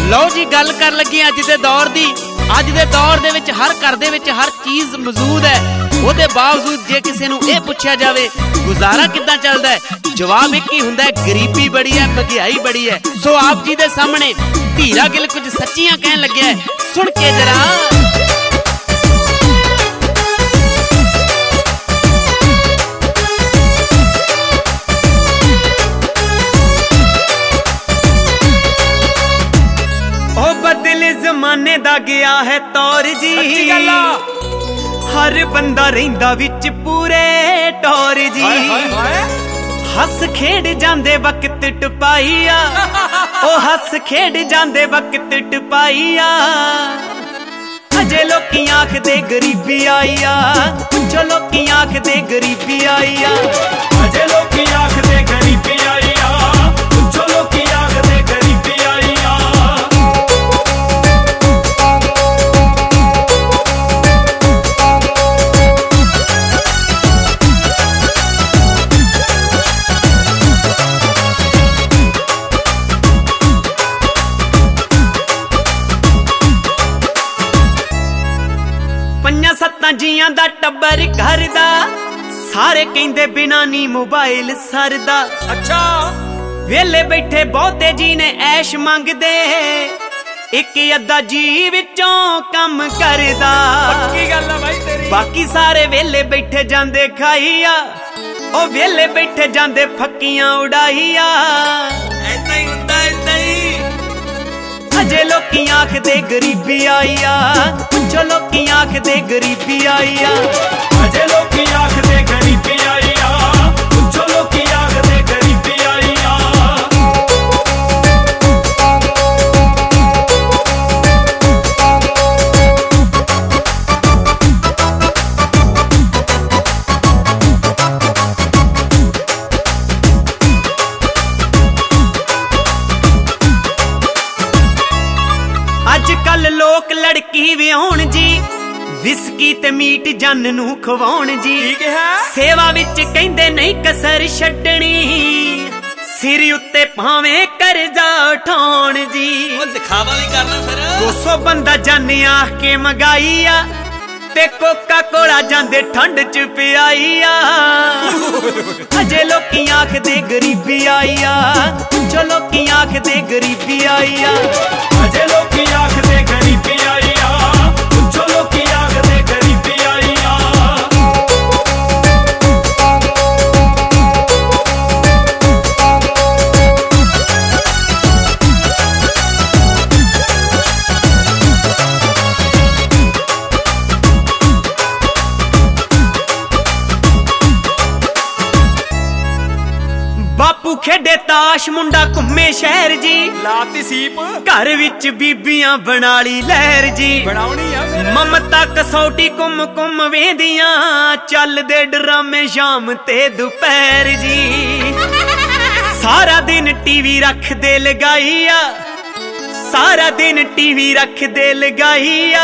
लो जी गल कर लगे अज दे दौर दी। अज दे दौर दे विच हर घर दे विच हर चीज़ मौजूद है, ਉਹਦੇ बावजूद जे किसी नूं ਇਹ ਪੁੱਛਿਆ ਜਾਵੇ गुजारा किद्दां चलदा है, जवाब एक ही हुंदा है गरीबी बड़ी है, महंगाई बड़ी है। सो आप जी दे सामने धीरा गिल कुछ सच्चियां कहन लग्या है, सुन के जरा। जमाने दा गया है तौर जी, हर बंदा रहिंदा विच पूरे टौर जी। हस खेड जांदे वक्त टपाईया, ओ हस खेड जांदे वक्त टपाईया। अजे लोकी आखदे गरीबी आईया, पुछो लोकी आखदे गरीबी आईया। अजे लोकी आखदे गरीबी आईया, पुछो लोकी आखदे गरीबी आईया। पंजा सत्तां जियां दा टब्बर घर दा, सारे कहंदे बिना नी मोबाइल सरदा। अच्छा वेले बैठे बहुते जी ने ऐश मंगदे, एक अद्धा जी विचों कम करदा। पक्की गल है भाई तेरी। बाकी सारे वेले बैठे जांदे खाईया, ओ वेले बैठे जांदे फक्कियां उड़ाईया। ऐसा ही हुंदा ऐसा ही। अजे लोकी आखदे गरीबी आईया, पुछो लोकी आखदे गरीबी आईया। अजे लोकी आखदे गरीबी आईया, पुछो लोकी आखदे गरीबी आईया। अजकल लोक लड़की विआउण जी, विस्की ते मीट जन नू खवाउण जी। सेवा विच कहंदे नहीं कसर छड्डणी, सिर उत्ते भावें करजा उठाउण जी। दिखावा भी करना फिर। 200 बंदा जन आख के मंगाईया, ते कोका कोला जांदे ठंड च पियाईया। अजे लोकी आखदे गरीबी आईया, पुछो लोकी आखदे गरीबी आईया। अजे लोकी आखदे गरीबी आईया, पुछो लोकी आखदे गरीबी आईया। बापू खेडे ताश, मुंडा घुमे शहर जी। लाती सीप घर विच बीबियां बनाली लहर जी। बनाउणी है ममता कसौटी कुम कुम वेंदियां, चलदे ड्रामे शाम ते दोपहर जी। सारा दिन टीवी रख दे लगाईया, सारा दिन टीवी रख दे लगाईया।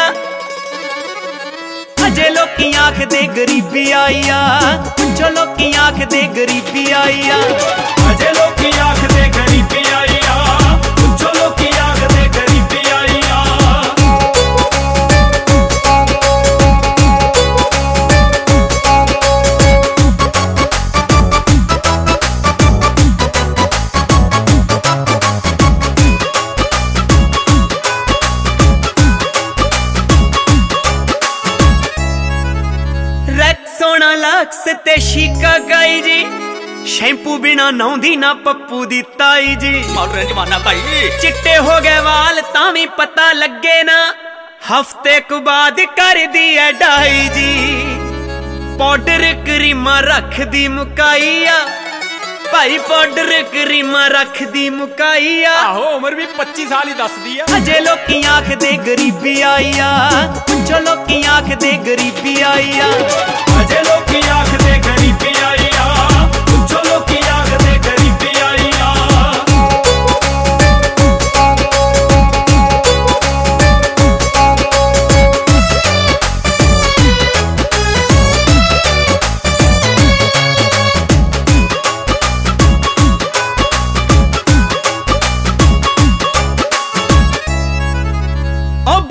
अजे लोकी आखदे गरीबी आईया, पुछो लोकी आखदे गरीबी आईया। अजे लोकी आखदे गरीबी आईया, पुछो लोकी आखदे गरीबी आईया। सोना लक्स ते शीका गाई जी, शैंपू बिना नौंदी ना पप्पू दी ताई जी। मॉडर्न जमाना भाई। चिट्टे हो गए वाल तां भी पता लगे ना, हफ्ते को बाद कर दी है डाई जी। पाउडर क्रीमा रख दी मुकाईया, भाई पाउडर क्रीमा रख दी मुकाईया। आहो उम्र भी 25 साल ही दस दी है। अजे लोकी आखदे गरीबी आईया, पुछो लोकी आखदे गरीबी आईया। अजे लोकी आखदे गरीबी आईया, पुछो लोकी आखदे गरीबी आईया।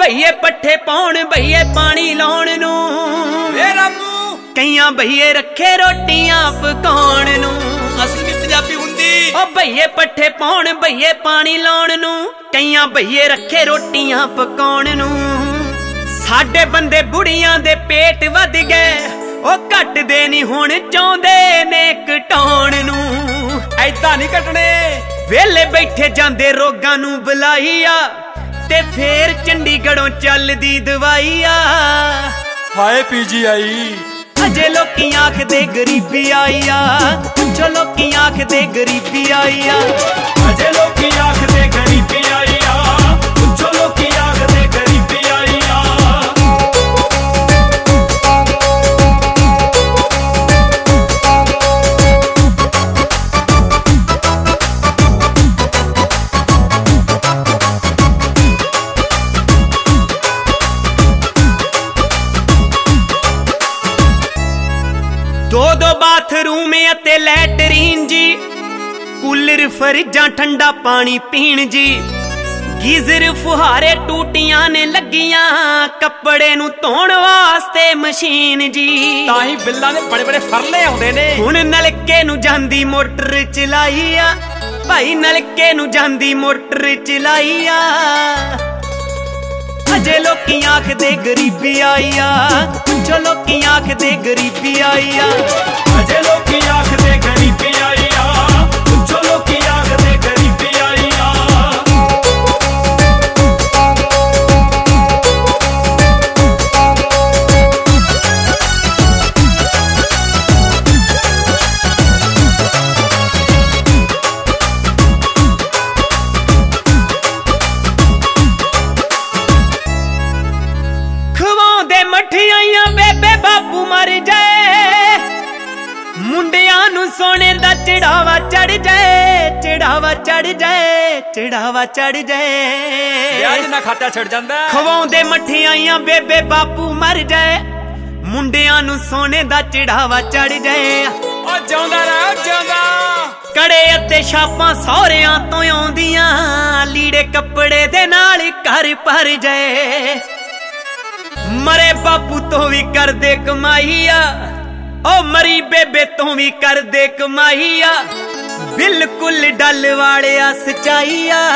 ਭਈਏ ਪੱਠੇ ਪਾਉਣ ਭਈਏ ਪਾਣੀ ਲਾਉਣ ਨੂੰ ਏ ਰਾਮੂ ਕਈਆਂ ਭਈਏ ਰੱਖੇ ਰੋਟੀਆਂ ਪਕਾਉਣ ਨੂੰ ਅਸਲ ਵਿੱਚ ਪੰਜਾਬੀ ਹੁੰਦੀ ਓ ਭਈਏ ਪੱਠੇ ਪਾਉਣ ਭਈਏ ਪਾਣੀ ਲਾਉਣ ਨੂੰ ਕਈਆਂ ਭਈਏ ਰੱਖੇ ਰੋਟੀਆਂ ਪਕਾਉਣ ਨੂੰ ਸਾਡੇ ਬੰਦੇ ਬੁੜੀਆਂ ਦੇ ਪੇਟ ਵੱਧ ਗਏ ਉਹ ਘਟਦੇ ਨਹੀਂ ਹੁਣ ਚਾਹੁੰਦੇ ਨੇ ਘਟਾਉਣ ਨੂੰ ਐਦਾਂ ਨਹੀਂ ਕੱਟਣੇ ਵੇਲੇ ਬੈਠੇ ਜਾਂਦੇ ਰੋਗਾਂ ਨੂੰ ਬੁਲਾਈ ਆ ਤੇ ਫੇਰ ਚੰਡੀਗੜ੍ਹੋਂ ਚੱਲਦੀ ਦਵਾਈ ਆ ਹਾਏ ਪੀਜੀਆਈ ਅਜੇ ਲੋਕੀ ਆਖਦੇ ਗਰੀਬੀ ਆਈ ਆ ਪੁੱਛੋ ਲੋਕੀ ਆਖਦੇ ਗਰੀਬੀ ਆਈ ਆ ਅਜੇ ਲੋਕੀ ਆਖਦੇ ਗਰੀਬੀ ਆਈ ਆ ਪੁੱਛੋ ਲੋਕੀ ਆਖਦੇ ਗਰੀਬੀ ਆਈ ਆ ਦੋ ਬਾਥਰੂਮ ਅਤੇ ਲੈਟਰੀਨ ਜੀ ਕੂਲਰ ਫਰਿੱਜਾਂ ਠੰਡਾ ਪਾਣੀ ਪੀਣ ਜੀ ਗੀਜ਼ਰ ਫੁਹਾਰੇ ਟੂਟੀਆਂ ਨੇ ਲੱਗੀਆਂ ਕੱਪੜੇ ਨੂੰ ਧੋਣ ਵਾਸਤੇ ਮਸ਼ੀਨ ਜੀ ਤਾਂ ਹੀ ਬਿੱਲਾਂ ਦੇ ਬੜੇ ਬੜੇ ਫਰਲੇ ਆਉਂਦੇ ਨੇ ਹੁਣ ਨਲਕੇ ਨੂੰ ਜਾਂਦੀ ਮੋਟਰ ਚਲਾਈ ਆ ਭਾਈ ਨਲਕੇ ਨੂੰ ਜਾਂਦੀ ਮੋਟਰ ਚਲਾਈ ਆ ਅਜੇ ਲੋਕੀ ਆਖਦੇ ਗਰੀਬੀ ਆਈ ਆ ਪੁੱਛੋ ਲੋਕੀ ਆਖਦੇ ਗਰੀਬੀ ਆਈ ਆ ਅਜੇ ਲੋਕੀ ਆਖਦੇ ਗਰੀਬੀ ਆਈ ਆ ਪੁੱਛੋ ਲੋਕੀ ਆਖਦੇ ਗਰੀਬੀ ਆਈ ਆ ਖਵਾਉਂਦੇ ਮਠਿਆਈਆਂ ਬੇਬੇ ਬਾਪੂ ਮਰ ਜਾਏ ਮੁੰਡਿਆਂ ਨੂੰ ਸੋਨੇ ਦਾ ਚੜਾਵਾ ਚੜ ਜਾਏ ਚੜਾਵਾ ਚੜ ਜਾਏ ਚੜਾਵਾ ਚੜ ਜਾਏ ਵਿਆਹ ਨਾ ਖਾਤਾ ਛੱਡ ਜਾਂਦਾ ਖਵਾਉਂਦੇ ਮਠਿਆਈਆਂ ਬੇਬੇ ਬਾਪੂ ਮਰ ਜਾਏ ਮੁੰਡਿਆਂ ਨੂੰ ਸੋਨੇ ਦਾ ਚੜਾਵਾ ਚੜ ਜਾਏ ਓ ਜਿਉਂਦਾ ਰਹਿ ਜਿਉਂਦਾ ਕੜੇ ਅਤੇ ਛਾਪਾਂ ਸਹੁਰਿਆਂ ਤੋਂ ਆਉਂਦੀਆਂ ਲੀੜੇ ਕੱਪੜੇ ਦੇ ਨਾਲ ਘਰ ਭਰ ਜਾਏ ਮਰੇ ਬਾਪੂ ਤੋਂ ਵੀ ਕਰਦੇ ਕਮਾਈ ਆ ਓ ਮਰੀ ਬੇਬੇ ਤੋਂ ਵੀ ਕਰਦੇ ਕਮਾਈ ਆ ਬਿਲਕੁਲ ਡੱਲ ਵਾਲਿਆ ਸਚਾਈ ਆ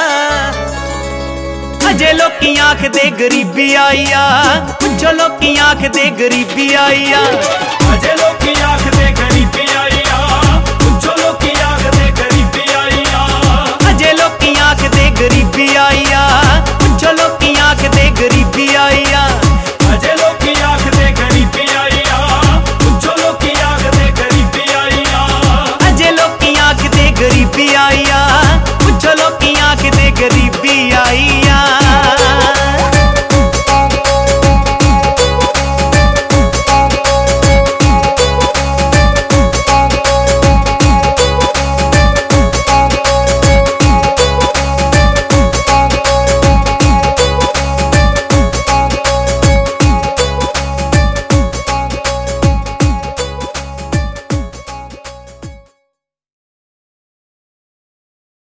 ਅਜੇ ਲੋਕੀ ਆਖਦੇ ਗਰੀਬੀ ਆਈ ਆ ਪੁੱਛੋ ਲੋਕੀ ਆਖਦੇ ਗਰੀਬੀ ਆਈ ਆ ਅਜੇ ਲੋਕੀ ਆਖਦੇ ਗਰੀਬੀ ਆਈ ਆ ਪੁੱਛੋ ਲੋਕੀ ਆਖਦੇ ਗਰੀਬੀ ਆਈ ਆ ਅਜੇ ਲੋਕੀ ਆਖਦੇ ਗਰੀਬੀ ਆਈ